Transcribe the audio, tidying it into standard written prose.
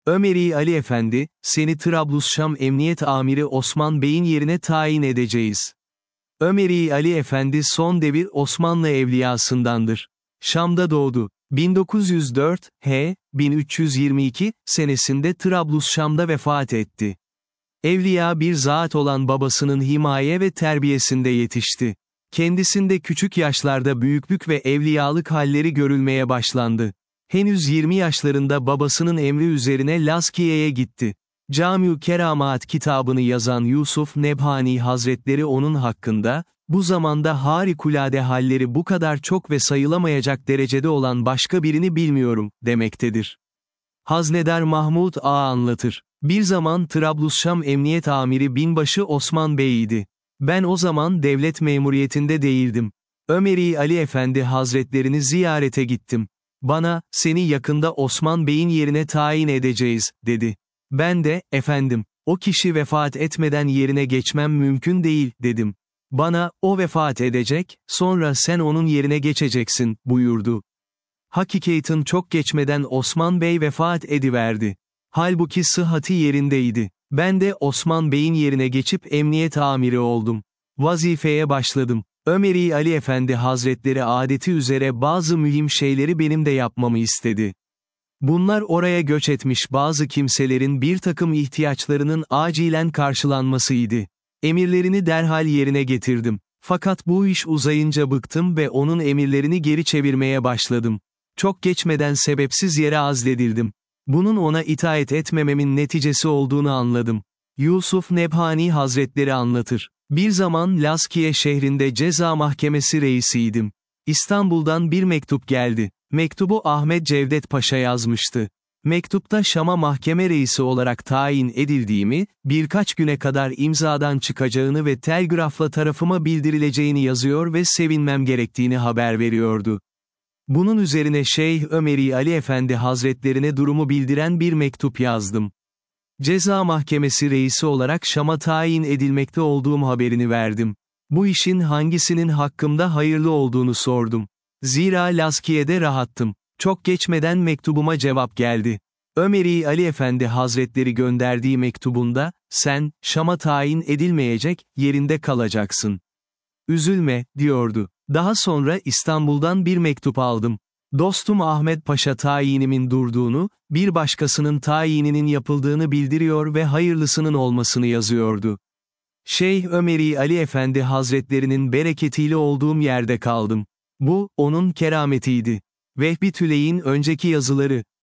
Ömer-i Ali Efendi, seni Trablusşam Emniyet Amiri Osman Bey'in yerine tayin edeceğiz. Ömer-i Ali Efendi son devir Osmanlı evliyasındandır. Şam'da doğdu. 1904, 1322 senesinde Trablusşam'da vefat etti. Evliya bir zat olan babasının himaye ve terbiyesinde yetişti. Kendisinde küçük yaşlarda büyüklük ve evliyalık halleri görülmeye başlandı. Henüz 20 yaşlarında babasının emri üzerine Laskiye'ye gitti. Camiu Keramat kitabını yazan Yusuf Nebhani Hazretleri onun hakkında, bu zamanda harikulade halleri bu kadar çok ve sayılamayacak derecede olan başka birini bilmiyorum, demektedir. Haznedar Mahmud Ağa anlatır. Bir zaman Trablusşam Emniyet Amiri Binbaşı Osman Bey'iydi. Ben o zaman devlet memuriyetinde değildim. Ömer-i Ali Efendi Hazretlerini ziyarete gittim. Bana, seni yakında Osman Bey'in yerine tayin edeceğiz, dedi. Ben de, efendim, o kişi vefat etmeden yerine geçmem mümkün değil, dedim. Bana, o vefat edecek, sonra sen onun yerine geçeceksin, buyurdu. Hakikaten çok geçmeden Osman Bey vefat ediverdi. Halbuki sıhhati yerindeydi. Ben de Osman Bey'in yerine geçip emniyet amiri oldum. Vazifeye başladım. Ömer-i Ali Efendi Hazretleri adeti üzere bazı mühim şeyleri benim de yapmamı istedi. Bunlar oraya göç etmiş bazı kimselerin bir takım ihtiyaçlarının acilen karşılanmasıydı. Emirlerini derhal yerine getirdim. Fakat bu iş uzayınca bıktım ve onun emirlerini geri çevirmeye başladım. Çok geçmeden sebepsiz yere azledildim. Bunun ona itaat etmememin neticesi olduğunu anladım. Yusuf Nebhani Hazretleri anlatır. Bir zaman Laskiye şehrinde ceza mahkemesi reisiydim. İstanbul'dan bir mektup geldi. Mektubu Ahmet Cevdet Paşa yazmıştı. Mektupta Şam'a mahkeme reisi olarak tayin edildiğimi, birkaç güne kadar imzadan çıkacağını ve telgrafla tarafıma bildirileceğini yazıyor ve sevinmem gerektiğini haber veriyordu. Bunun üzerine Şeyh Ömer-i Ali Efendi Hazretlerine durumu bildiren bir mektup yazdım. Ceza mahkemesi reisi olarak Şam'a tayin edilmekte olduğum haberini verdim. Bu işin hangisinin hakkımda hayırlı olduğunu sordum. Zira Laskiye'de rahattım. Çok geçmeden mektubuma cevap geldi. Ömer-i Ali Efendi Hazretleri gönderdiği mektubunda, sen, Şam'a tayin edilmeyecek, yerinde kalacaksın. Üzülme, diyordu. Daha sonra İstanbul'dan bir mektup aldım. Dostum Ahmet Paşa tayinimin durduğunu, bir başkasının tayininin yapıldığını bildiriyor ve hayırlısının olmasını yazıyordu. Şeyh Ömer-i Ali Efendi Hazretlerinin bereketiyle olduğum yerde kaldım. Bu, onun kerametiydi. Vehbi Tüley'in önceki yazıları,